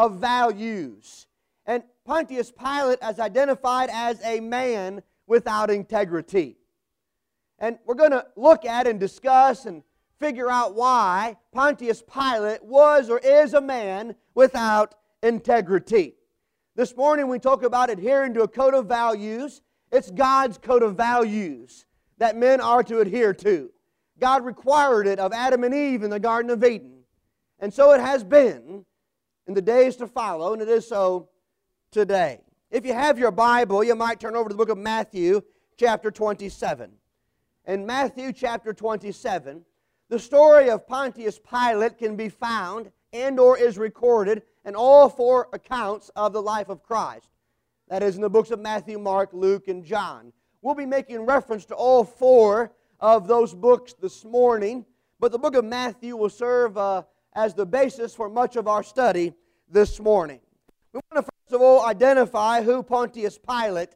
of values. And Pontius Pilate is identified as a man without integrity. And we're going to look at and discuss and figure out why Pontius Pilate was or is a man without integrity. This morning we talk about adhering to a code of values. It's God's code of values that men are to adhere to. God required it of Adam and Eve in the Garden of Eden. And so it has been in the days to follow, and it is so today. If you have your Bible, you might turn over to the book of Matthew, chapter 27. In Matthew chapter 27, the story of Pontius Pilate can be found and or is recorded in all four accounts of the life of Christ. That is in the books of Matthew, Mark, Luke, and John. We'll be making reference to all four of those books this morning, but the book of Matthew will serve as the basis for much of our study this morning. We want to first of all identify who Pontius Pilate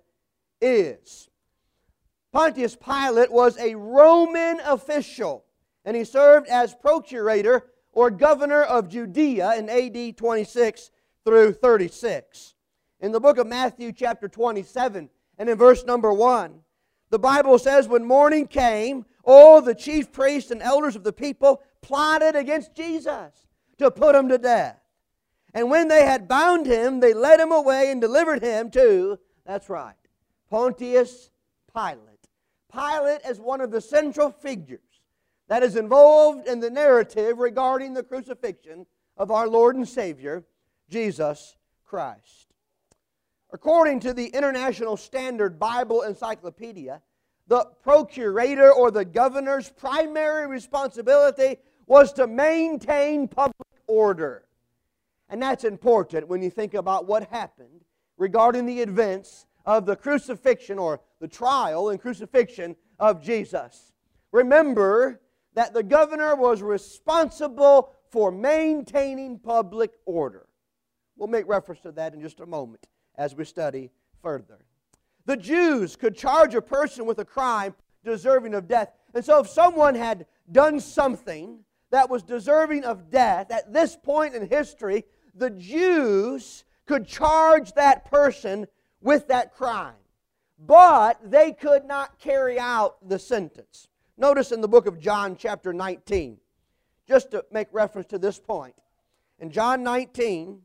is. Pontius Pilate was a Roman official, and he served as procurator or governor of Judea in AD 26 through 36. In the book of Matthew chapter 27 and in verse number 1, the Bible says, when morning came, all the chief priests and elders of the people plotted against Jesus to put him to death. And when they had bound him, they led him away and delivered him to, that's right, Pontius Pilate. Pilate is one of the central figures that is involved in the narrative regarding the crucifixion of our Lord and Savior, Jesus Christ. According to the International Standard Bible Encyclopedia, the procurator or the governor's primary responsibility was to maintain public order. And that's important when you think about what happened regarding the events of the crucifixion or the trial and crucifixion of Jesus. Remember that the governor was responsible for maintaining public order. We'll make reference to that in just a moment as we study further. The Jews could charge a person with a crime deserving of death. And so if someone had done something that was deserving of death, at this point in history, the Jews could charge that person with that crime. But they could not carry out the sentence. Notice in the book of John chapter 19, just to make reference to this point. In John 19,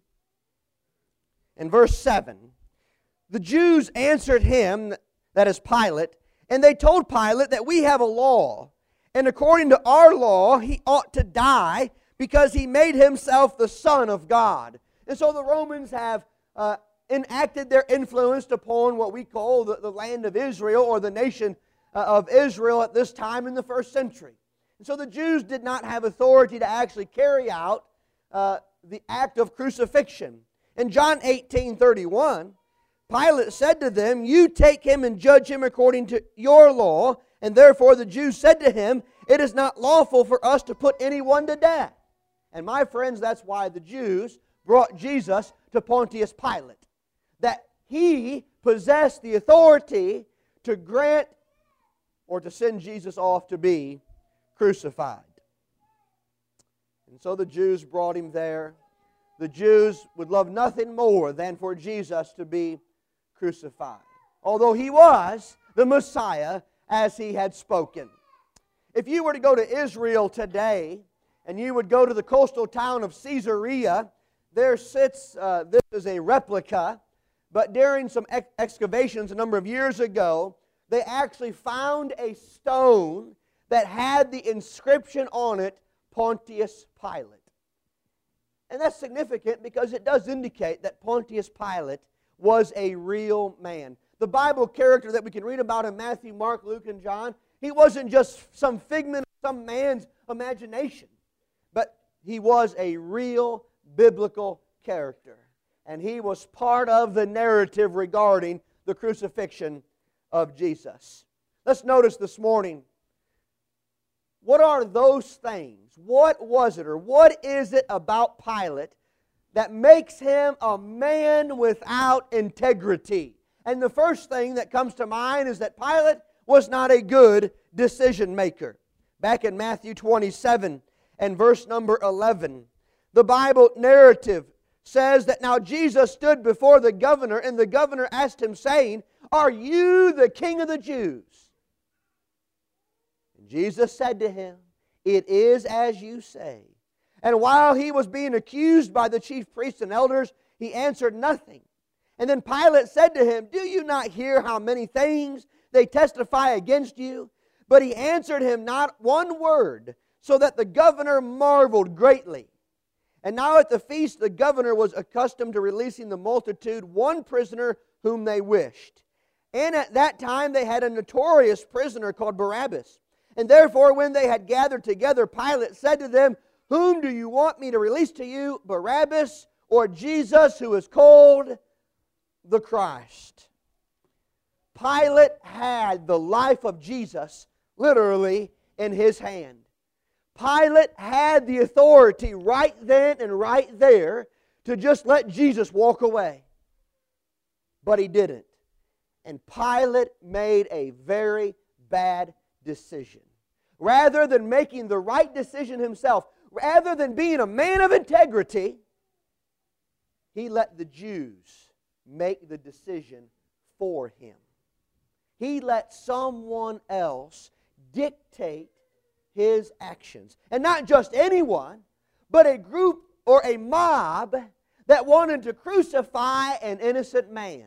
in verse 7, the Jews answered him, that is Pilate, and they told Pilate that we have a law, and according to our law, he ought to die because he made himself the Son of God. And so the Romans have enacted their influence upon what we call the land of Israel or the nation of Israel at this time in the first century. And so the Jews did not have authority to actually carry out the act of crucifixion. In John 18:31, Pilate said to them, you take him and judge him according to your law. And therefore the Jews said to him, it is not lawful for us to put anyone to death. And my friends, that's why the Jews brought Jesus to Pontius Pilate. That he possessed the authority to grant or to send Jesus off to be crucified. And so the Jews brought him there. The Jews would love nothing more than for Jesus to be crucified, although he was the Messiah as he had spoken. If you were to go to Israel today, and you would go to the coastal town of Caesarea, there sits, this is a replica, but during some excavations a number of years ago, they actually found a stone that had the inscription on it, Pontius Pilate. And that's significant because it does indicate that Pontius Pilate was a real man. The Bible character that we can read about in Matthew, Mark, Luke, and John, he wasn't just some figment of some man's imagination, but he was a real biblical character. And he was part of the narrative regarding the crucifixion of Jesus. Let's notice this morning, what are those things? What was it or what is it about Pilate that makes him a man without integrity? And the first thing that comes to mind is that Pilate was not a good decision maker. Back in Matthew 27 and verse number 11, the Bible narrative says that now Jesus stood before the governor, and the governor asked him, saying, "Are you the king of the Jews?" And Jesus said to him, "It is as you say." And while he was being accused by the chief priests and elders, he answered nothing. And then Pilate said to him, "Do you not hear how many things they testify against you?" But he answered him not one word, so that the governor marveled greatly. And now at the feast the governor was accustomed to releasing the multitude one prisoner whom they wished. And at that time they had a notorious prisoner called Barabbas. And therefore when they had gathered together, Pilate said to them, "Whom do you want me to release to you, Barabbas or Jesus, who is called the Christ?" Pilate had the life of Jesus literally in his hand. Pilate had the authority right then and right there to just let Jesus walk away. But he didn't. And Pilate made a very bad decision. Rather than making the right decision himself, rather than being a man of integrity, he let the Jews make the decision for him. He let someone else dictate his actions. And not just anyone, but a group or a mob that wanted to crucify an innocent man.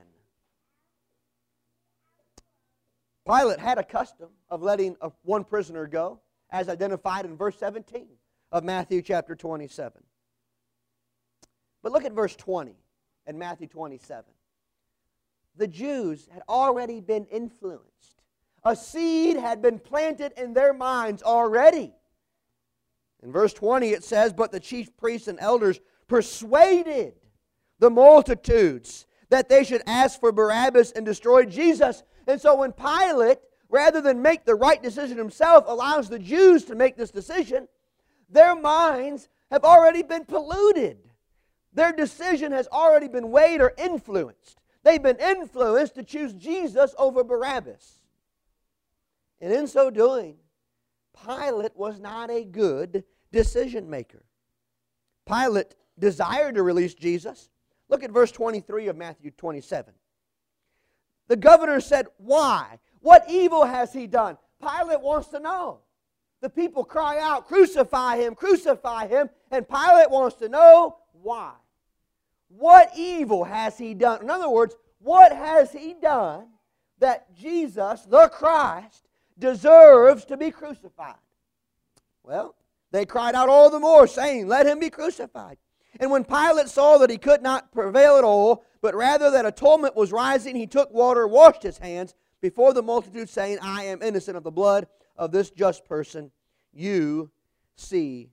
Pilate had a custom of letting one prisoner go, as identified in verse 17 of Matthew chapter 27. But look at verse 20 in Matthew 27. The Jews had already been influenced. A seed had been planted in their minds already. In verse 20 it says, "But the chief priests and elders persuaded the multitudes that they should ask for Barabbas and destroy Jesus." And so when Pilate, rather than make the right decision himself, allows the Jews to make this decision, their minds have already been polluted. Their decision has already been weighed or influenced. They've been influenced to choose Jesus over Barabbas. And in so doing, Pilate was not a good decision maker. Pilate desired to release Jesus. Look at verse 23 of Matthew 27. The governor said, "Why? What evil has he done?" Pilate wants to know. The people cry out, "Crucify him, crucify him." And Pilate wants to know why. What evil has he done? In other words, what has he done that Jesus, the Christ, deserves to be crucified? Well, they cried out all the more, saying, "Let him be crucified." And when Pilate saw that he could not prevail at all, but rather that a tumult was rising, he took water, washed his hands before the multitude, saying, "I am innocent of the blood of this just person. You see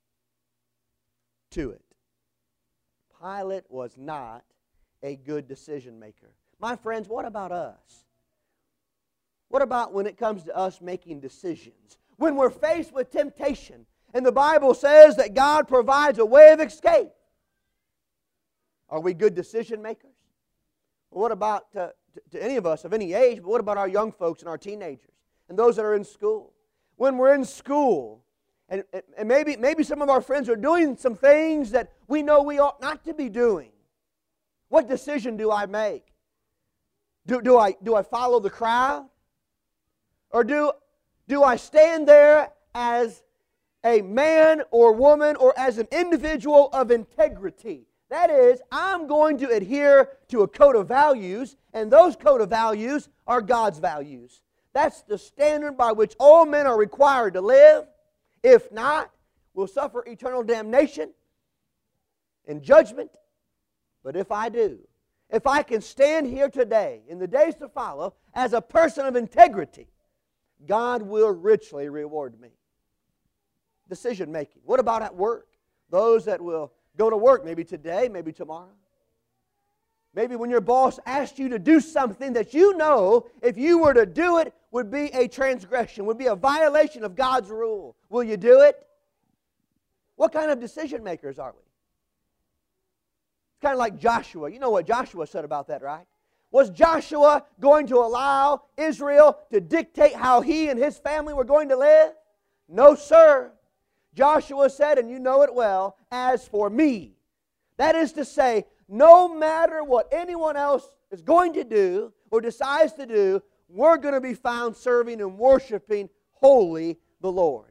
to it." Pilate was not a good decision maker. My friends, what about us? What about when it comes to us making decisions? When we're faced with temptation, and the Bible says that God provides a way of escape. Are we good decision makers? Well, what about to any of us of any age, but what about our young folks and our teenagers and those that are in school? When we're in school, and maybe some of our friends are doing some things that we know we ought not to be doing. What decision do I make? Do I follow the crowd? Or do I stand there as a man or woman or as an individual of integrity? That is, I'm going to adhere to a code of values, and those code of values are God's values. That's the standard by which all men are required to live. If not, we'll suffer eternal damnation and judgment. But if I do, if I can stand here today, in the days to follow, as a person of integrity, God will richly reward me. Decision making. What about at work? Those that will go to work maybe today, maybe tomorrow. Maybe when your boss asks you to do something that you know, if you were to do it, would be a transgression, would be a violation of God's rule. Will you do it? What kind of decision makers are we? It's kind of like Joshua. You know what Joshua said about that, right? Was Joshua going to allow Israel to dictate how he and his family were going to live? No, sir. Joshua said, and you know it well, "As for me." That is to say, no matter what anyone else is going to do or decides to do, we're going to be found serving and worshiping wholly the Lord.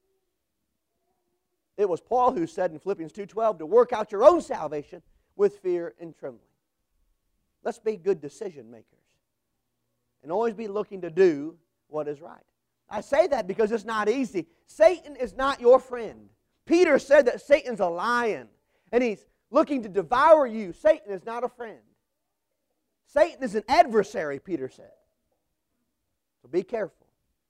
It was Paul who said in Philippians 2:12 to work out your own salvation with fear and trembling. Let's be good decision makers and always be looking to do what is right. I say that because it's not easy. Satan is not your friend. Peter said that Satan's a lion and he's looking to devour you. Satan is not a friend. Satan is an adversary, Peter said. So be careful.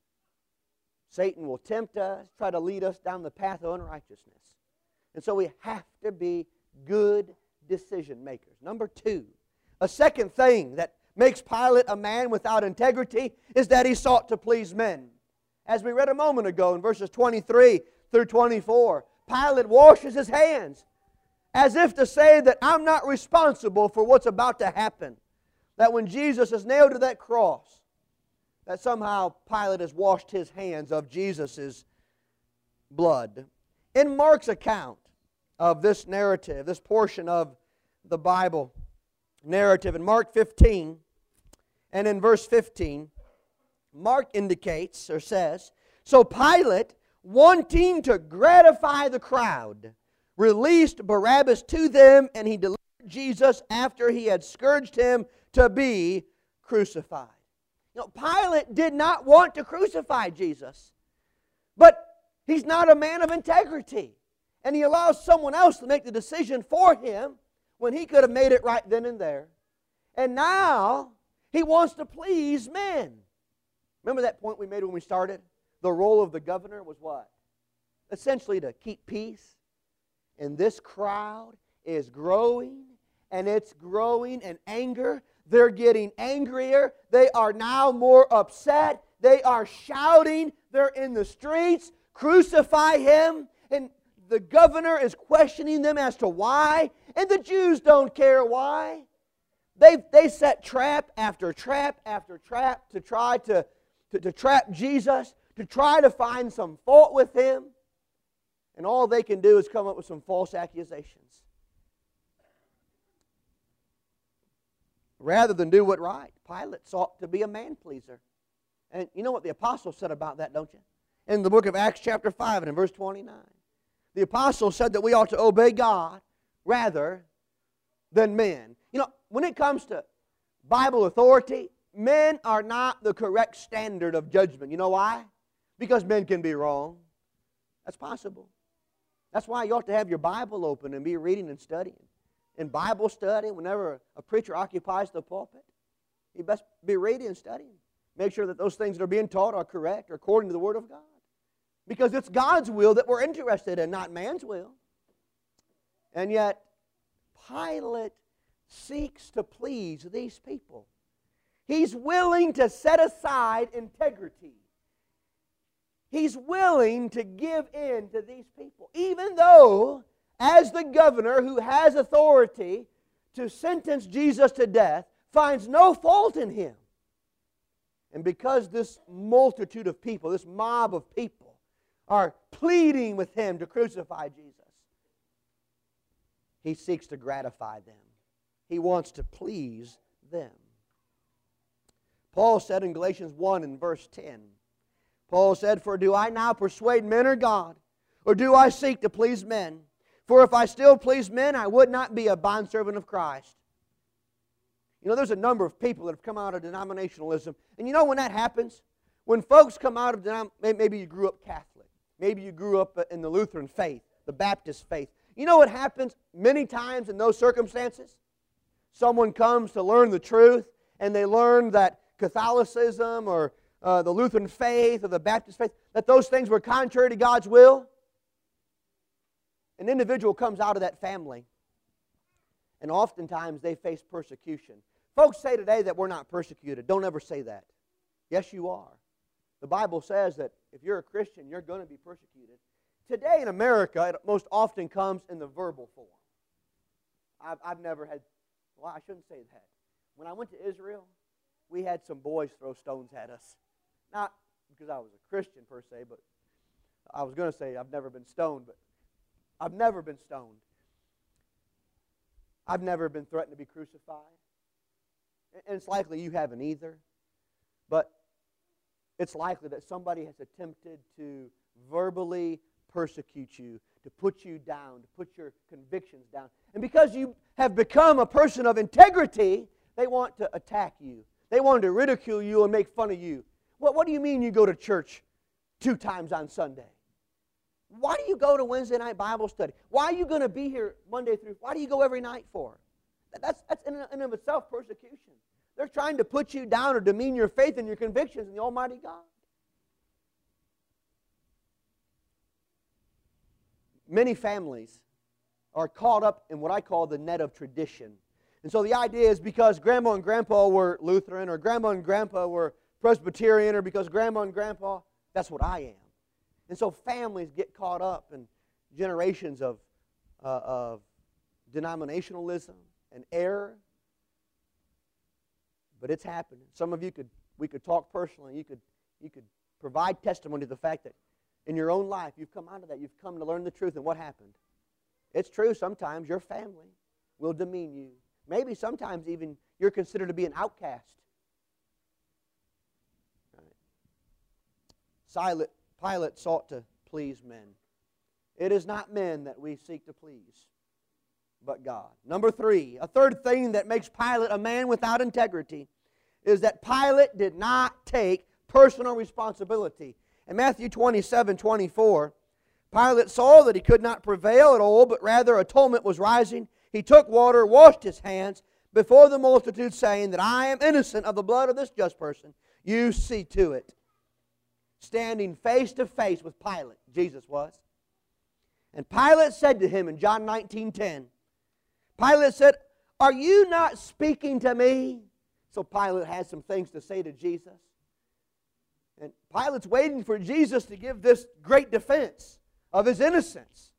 Satan will tempt us, try to lead us down the path of unrighteousness. And so we have to be good decision makers. Number two, a second thing that makes Pilate a man without integrity is that he sought to please men. As we read a moment ago in verses 23 through 24, Pilate washes his hands as if to say that I'm not responsible for what's about to happen. That when Jesus is nailed to that cross, that somehow Pilate has washed his hands of Jesus' blood. In Mark's account of this narrative, this portion of the Bible narrative, in Mark 15 and in verse 15, Mark indicates or says, so Pilate, wanting to gratify the crowd, released Barabbas to them, and he delivered Jesus after he had scourged him to be crucified. You know, Pilate did not want to crucify Jesus, but he's not a man of integrity. And he allows someone else to make the decision for him when he could have made it right then and there. And now he wants to please men. Remember that point we made when we started? The role of the governor was what? Essentially to keep peace. And this crowd is growing, and it's growing in anger. They're getting angrier. They are now more upset. They are shouting. They're in the streets. Crucify him. And the governor is questioning them as to why. And the Jews don't care why. They set trap after trap after trap to try to trap Jesus, to try to find some fault with him. And all they can do is come up with some false accusations. Rather than do what right, Pilate sought to be a man-pleaser. And you know what the apostles said about that, don't you? In the book of Acts chapter 5 and in verse 29. The apostles said that we ought to obey God rather than men. You know, when it comes to Bible authority, men are not the correct standard of judgment. You know why? Because men can be wrong. That's possible. That's why you ought to have your Bible open and be reading and studying. In Bible study, whenever a preacher occupies the pulpit, you best be reading and studying. Make sure that those things that are being taught are correct or according to the Word of God. Because it's God's will that we're interested in, not man's will. And yet, Pilate seeks to please these people. He's willing to set aside integrity. He's willing to give in to these people, even though, as the governor who has authority to sentence Jesus to death, finds no fault in him. And because this multitude of people, this mob of people, are pleading with him to crucify Jesus, he seeks to gratify them. He wants to please them. Paul said in Galatians 1 and verse 10, Paul said, for do I now persuade men or God, or do I seek to please men? For if I still please men, I would not be a bondservant of Christ. You know, there's a number of people that have come out of denominationalism. And you know when that happens? When folks come out of maybe you grew up Catholic. Maybe you grew up in the Lutheran faith, the Baptist faith. You know what happens many times in those circumstances? Someone comes to learn the truth, and they learn that Catholicism or the Lutheran faith or the Baptist faith, that those things were contrary to God's will. An individual comes out of that family, and oftentimes they face persecution. Folks say today that we're not persecuted. Don't ever say that. Yes, you are. The Bible says that if you're a Christian, you're going to be persecuted. Today in America, it most often comes in the verbal form. I've never had, well, I shouldn't say that. When I went to Israel, we had some boys throw stones at us. Not because I was a Christian per se, but I was going to say I've never been stoned, but I've never been stoned. I've never been threatened to be crucified. And it's likely you haven't either. But it's likely that somebody has attempted to verbally persecute you, to put you down, to put your convictions down. And because you have become a person of integrity, they want to attack you. They want to ridicule you and make fun of you. What do you mean you go to church 2 times on Sunday? Why do you go to Wednesday night Bible study? Why are you going to be here Monday through? Why do you go every night for? That's in and of itself persecution. They're trying to put you down or demean your faith and your convictions in the Almighty God. Many families are caught up in what I call the net of tradition. And so the idea is because Grandma and Grandpa were Lutheran, or Grandma and Grandpa were Presbyterian, or because Grandma and Grandpa, that's what I am. And so families get caught up in generations of denominationalism and error. But it's happening. Some of you we could talk personally. You could provide testimony to the fact that in your own life you've come out of that. You've come to learn the truth. And what happened? It's true. Sometimes your family will demean you. Maybe sometimes even you're considered to be an outcast. Right. Pilate sought to please men. It is not men that we seek to please, but God. Number 3, a third thing that makes Pilate a man without integrity is that Pilate did not take personal responsibility. In Matthew 27:24, Pilate saw that he could not prevail at all, but rather a tumult was rising. He took water, washed his hands before the multitude, saying that I am innocent of the blood of this just person. You see to it. Standing face to face with Pilate, Jesus was. And Pilate said to him in John 19:10, Pilate said, are you not speaking to me? So Pilate has some things to say to Jesus. And Pilate's waiting for Jesus to give this great defense of his innocence.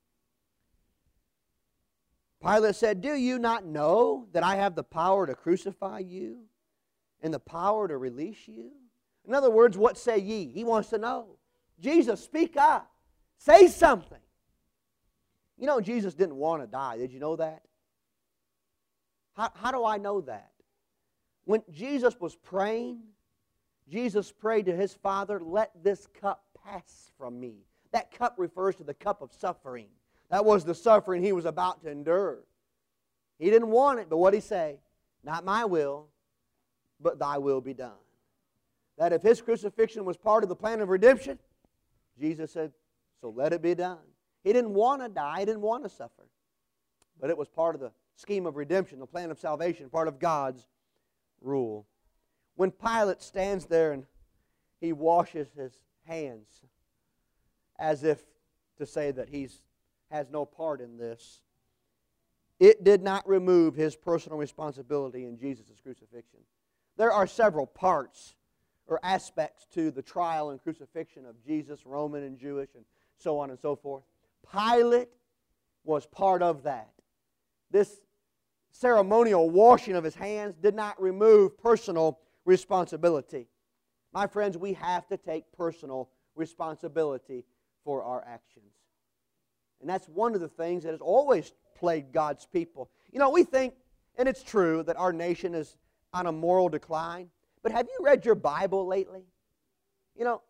Pilate said, do you not know that I have the power to crucify you and the power to release you? In other words, what say ye? He wants to know. Jesus, speak up. Say something. You know, Jesus didn't want to die. Did you know that? How do I know that? When Jesus was praying, Jesus prayed to His Father, let this cup pass from me. That cup refers to the cup of suffering. That was the suffering He was about to endure. He didn't want it, but what did He say? Not my will, but thy will be done. That if His crucifixion was part of the plan of redemption, Jesus said, so let it be done. He didn't want to die. He didn't want to suffer. But it was part of the scheme of redemption, the plan of salvation, part of God's rule. When Pilate stands there and he washes his hands as if to say that he has no part in this, it did not remove his personal responsibility in Jesus' crucifixion. There are several parts or aspects to the trial and crucifixion of Jesus, Roman and Jewish, and so on and so forth. Pilate was part of that. This ceremonial washing of his hands did not remove personal responsibility. My friends, we have to take personal responsibility for our actions. And that's one of the things that has always plagued God's people. You know, we think, and it's true, that our nation is on a moral decline. But have you read your Bible lately? You know,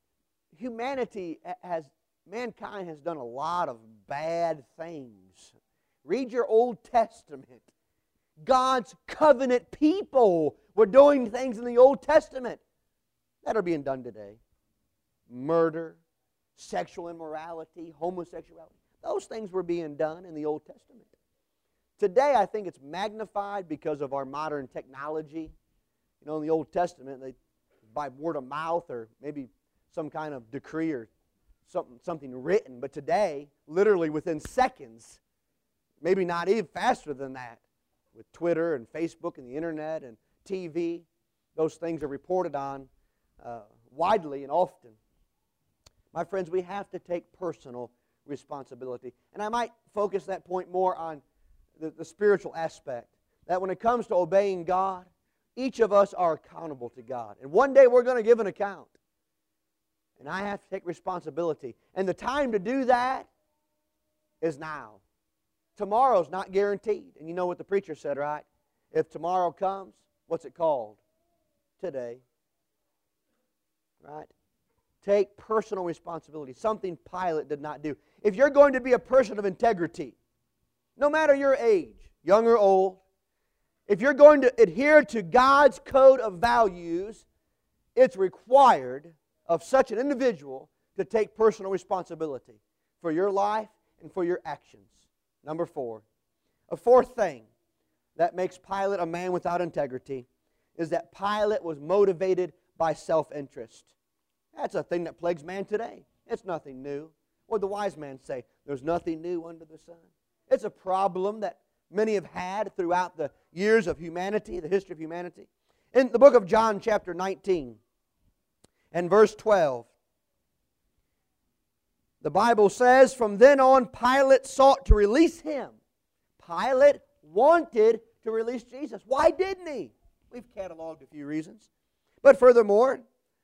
mankind has done a lot of bad things. Read your Old Testament. God's covenant people were doing things in the Old Testament that are being done today. Murder, sexual immorality, homosexuality. Those things were being done in the Old Testament. Today, I think it's magnified because of our modern technology. You know, in the Old Testament, by word of mouth or maybe some kind of decree or something written. But today, literally within seconds, maybe not even faster than that, with Twitter and Facebook and the Internet and TV, those things are reported on widely and often. My friends, we have to take personal responsibility. And I might focus that point more on the spiritual aspect. That when it comes to obeying God, each of us are accountable to God. And one day we're going to give an account. And I have to take responsibility. And the time to do that is now. Tomorrow's not guaranteed. And you know what the preacher said, right? If tomorrow comes, what's it called? Today. Right? Take personal responsibility. Something Pilate did not do. If you're going to be a person of integrity, no matter your age, young or old, if you're going to adhere to God's code of values, it's required of such an individual to take personal responsibility for your life and for your actions. Number 4. A fourth thing that makes Pilate a man without integrity is that Pilate was motivated by self-interest. That's a thing that plagues man today. It's nothing new. What did the wise man say? There's nothing new under the sun. It's a problem that many have had throughout the years of humanity, the history of humanity. In the book of John chapter 19 and verse 12, the Bible says, from then on Pilate sought to release him. Pilate wanted to release Jesus. Why didn't he? We've cataloged a few reasons. But furthermore,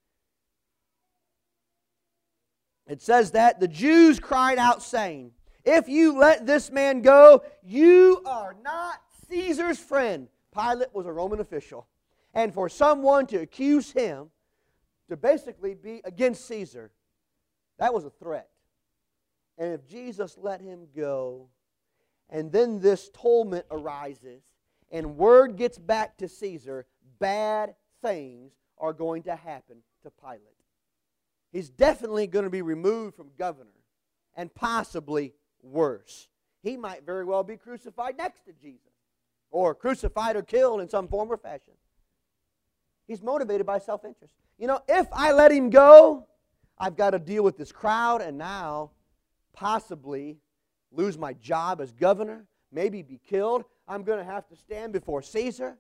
it says that the Jews cried out saying, if you let this man go, you are not Caesar's friend. Pilate was a Roman official. And for someone to accuse him to basically be against Caesar, that was a threat. And if Jesus let him go, and then this tumult arises, and word gets back to Caesar, bad things are going to happen to Pilate. He's definitely going to be removed from governor, and possibly worse. He might very well be crucified next to Jesus, or crucified or killed in some form or fashion. He's motivated by self-interest. You know, if I let him go, I've got to deal with this crowd and now possibly lose my job as governor, maybe be killed. I'm going to have to stand before Caesar.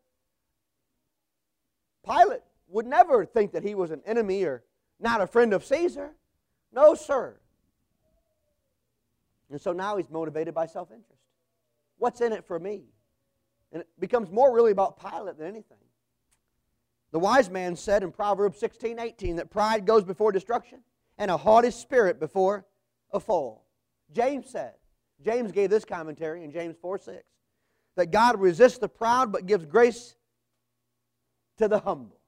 Pilate would never think that he was an enemy or not a friend of Caesar. No, sir. And so now he's motivated by self-interest. What's in it for me? And it becomes more really about Pilate than anything. The wise man said in Proverbs 16:18 that pride goes before destruction and a haughty spirit before a fall. James gave this commentary in James 4:6, that God resists the proud but gives grace to the humble.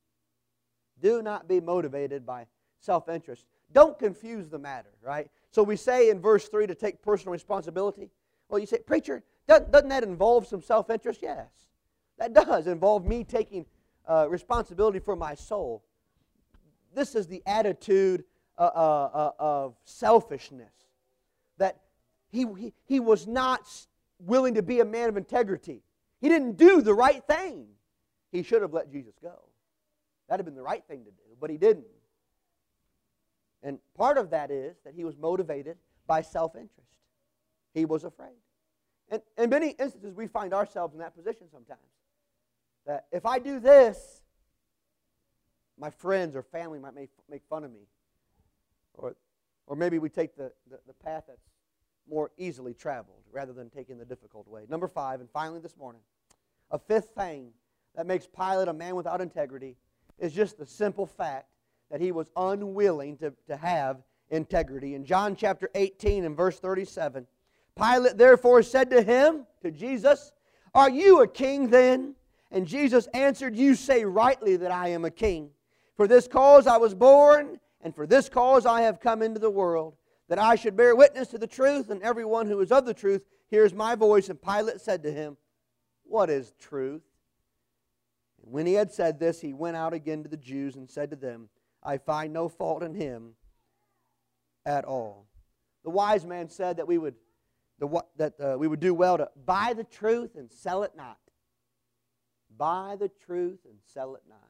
Do not be motivated by self-interest. Don't confuse the matter, right? So we say in verse 3 to take personal responsibility. Well, you say, preacher, doesn't that involve some self-interest? Yes, that does involve me taking responsibility for my soul. This is the attitude of selfishness. That he was not willing to be a man of integrity. He didn't do the right thing. He should have let Jesus go. That would have been the right thing to do, but he didn't. And part of that is that he was motivated by self-interest. He was afraid. And in many instances, we find ourselves in that position sometimes. That if I do this, my friends or family might make fun of me. Or maybe we take the path that's more easily traveled rather than taking the difficult way. Number 5, and finally this morning, a fifth thing that makes Pilate a man without integrity is just the simple fact that he was unwilling to have integrity. In John chapter 18 and verse 37, Pilate therefore said to him, to Jesus, are you a king then? And Jesus answered, you say rightly that I am a king. For this cause I was born, and for this cause I have come into the world, that I should bear witness to the truth, and everyone who is of the truth hears my voice. And Pilate said to him, what is truth? And when he had said this, he went out again to the Jews and said to them, I find no fault in him at all. The wise man said that we would do well to buy the truth and sell it not. Buy the truth and sell it not.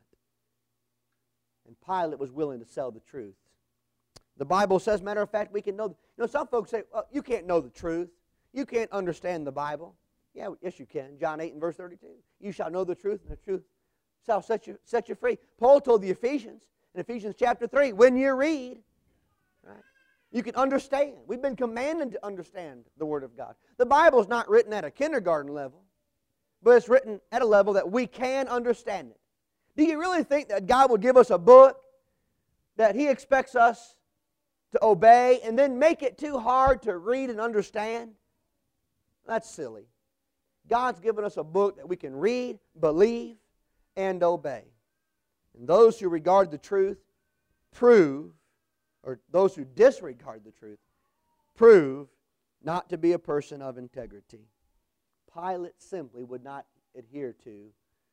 And Pilate was willing to sell the truth. The Bible says, matter of fact, we can know. You know, some folks say, well, you can't know the truth. You can't understand the Bible. Yeah, yes you can. John 8 and verse 32. You shall know the truth, and the truth shall set you free. Paul told the Ephesians in Ephesians chapter 3, when you read, right, you can understand. We've been commanded to understand the Word of God. The Bible is not written at a kindergarten level, but it's written at a level that we can understand it. Do you really think that God will give us a book that He expects us to obey and then make it too hard to read and understand? That's silly. God's given us a book that we can read, believe, and obey. And those who regard the truth prove, or those who disregard the truth, prove not to be a person of integrity. Pilate simply would not adhere to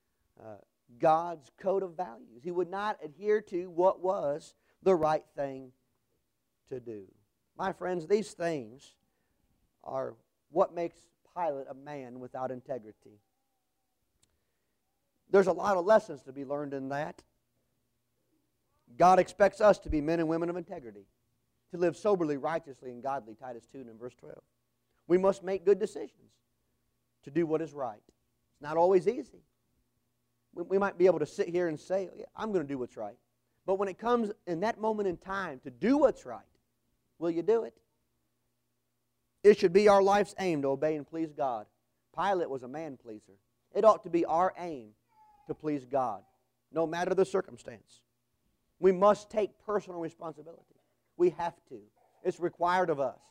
God's code of values. He would not adhere to what was the right thing to do. My friends, these things are what makes Pilate a man without integrity. There's a lot of lessons to be learned in that. God expects us to be men and women of integrity, to live soberly, righteously, and godly, Titus 2 and verse 12. We must make good decisions to do what is right. It's not always easy. We might be able to sit here and say, yeah, I'm going to do what's right. But when it comes in that moment in time to do what's right, will you do it? It should be our life's aim to obey and please God. Pilate was a man pleaser. It ought to be our aim to please God, no matter the circumstance. We must take personal responsibility. We have to. It's required of us.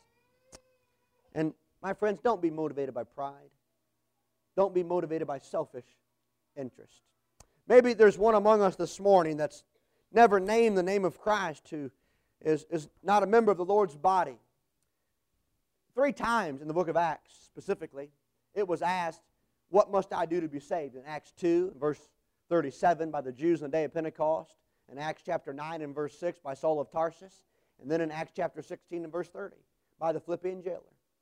And my friends, don't be motivated by pride. Don't be motivated by selfish interest. Maybe there's one among us this morning that's never named the name of Christ, who is not a member of the Lord's body. 3 times in the book of Acts, specifically, it was asked, what must I do to be saved? In Acts 2, verse 37, by the Jews on the day of Pentecost. In Acts chapter 9 and verse 6, by Saul of Tarsus. And then in Acts chapter 16 and verse 30, by the Philippian jailer.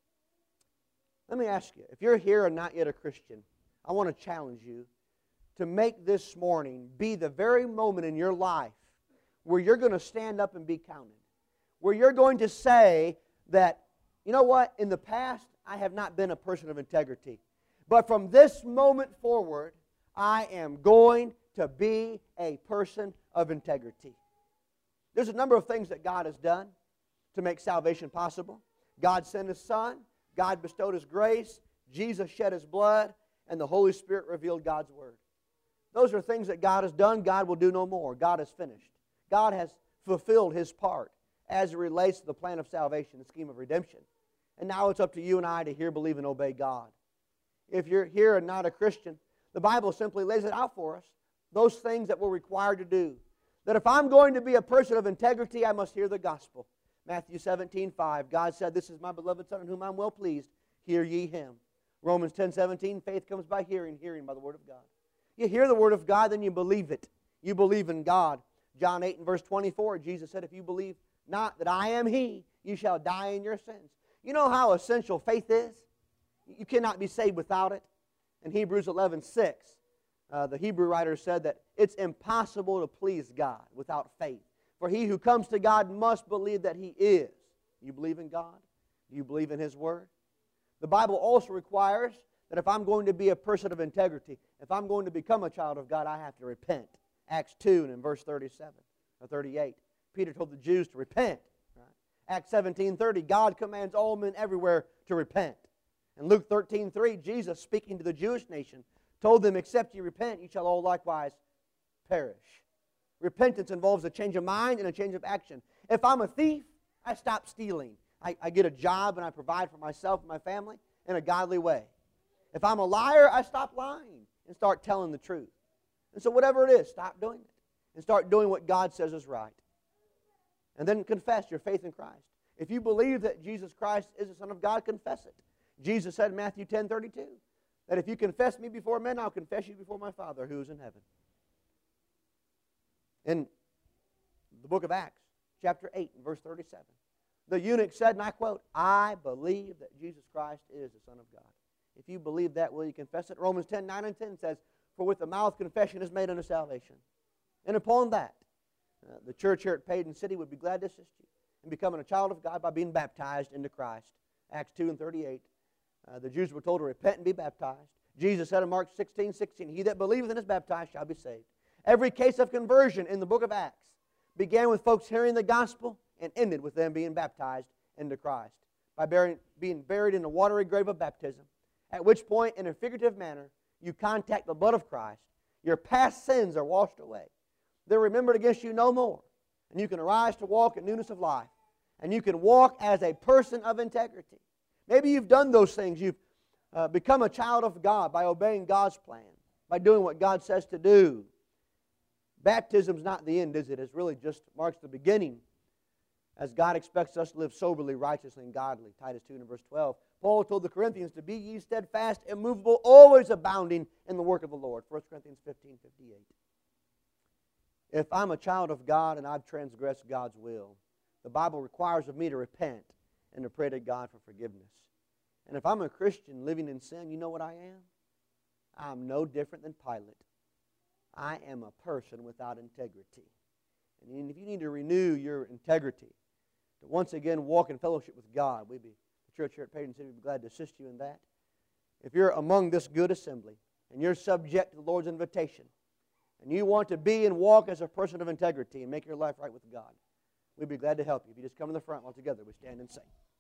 Let me ask you, if you're here and not yet a Christian, I want to challenge you to make this morning be the very moment in your life where you're going to stand up and be counted. Where you're going to say that, you know what, in the past I have not been a person of integrity. But from this moment forward, I am going to be a person of integrity. There's a number of things that God has done to make salvation possible. God sent His Son. God bestowed His grace. Jesus shed His blood. And the Holy Spirit revealed God's Word. Those are things that God has done. God will do no more. God has finished. God has fulfilled His part as it relates to the plan of salvation, the scheme of redemption. And now it's up to you and I to hear, believe, and obey God. If you're here and not a Christian, the Bible simply lays it out for us. Those things that we're required to do. That if I'm going to be a person of integrity, I must hear the gospel. Matthew 17:5, God said, this is my beloved Son in whom I'm well pleased. Hear ye Him. Romans 10:17, faith comes by hearing, hearing by the Word of God. You hear the Word of God, then you believe it. You believe in God. John 8 and verse 24, Jesus said, if you believe not that I am He, you shall die in your sins. You know how essential faith is? You cannot be saved without it. In Hebrews 11:6, the Hebrew writer said that it's impossible to please God without faith. For he who comes to God must believe that He is. You believe in God? Do you believe in His Word? The Bible also requires that if I'm going to be a person of integrity, if I'm going to become a child of God, I have to repent. Acts 2 and in verse 37 or 38, Peter told the Jews to repent. Right? Acts 17:30, God commands all men everywhere to repent. In Luke 13:3, Jesus, speaking to the Jewish nation, told them, except you repent, you shall all likewise perish. Repentance involves a change of mind and a change of action. If I'm a thief, I stop stealing. I get a job and I provide for myself and my family in a godly way. If I'm a liar, I stop lying and start telling the truth. And so whatever it is, stop doing it and start doing what God says is right. And then confess your faith in Christ. If you believe that Jesus Christ is the Son of God, confess it. Jesus said in Matthew 10:32 that if you confess me before men, I'll confess you before my Father who is in heaven. In the book of Acts, chapter 8, and verse 37, the eunuch said, and I quote, I believe that Jesus Christ is the Son of God. If you believe that, will you confess it? Romans 10:9 and 10 says, for with the mouth confession is made unto salvation. And upon that, the church here at Paden City would be glad to assist you in becoming a child of God by being baptized into Christ. Acts 2 and 38. The Jews were told to repent and be baptized. Jesus said in Mark 16:16, he that believeth and is baptized shall be saved. Every case of conversion in the book of Acts began with folks hearing the gospel and ended with them being baptized into Christ by being buried in the watery grave of baptism, at which point, in a figurative manner, you contact the blood of Christ. Your past sins are washed away. They're remembered against you no more. And you can arise to walk in newness of life. And you can walk as a person of integrity. Maybe you've done those things. You've become a child of God by obeying God's plan, by doing what God says to do. Baptism's not the end, is it? It really just marks the beginning, as God expects us to live soberly, righteously, and godly. Titus 2 and verse 12. Paul told the Corinthians to be ye steadfast, immovable, always abounding in the work of the Lord. 1 Corinthians 15:58. If I'm a child of God and I've transgressed God's will, the Bible requires of me to repent and to pray to God for forgiveness. And if I'm a Christian living in sin, you know what I am? I'm no different than Pilate. I am a person without integrity. And if you need to renew your integrity, to once again walk in fellowship with God, the church here at Paden City would be glad to assist you in that. If you're among this good assembly and you're subject to the Lord's invitation, and you want to be and walk as a person of integrity and make your life right with God, we'd be glad to help you. If you just come to the front while together we stand and sing.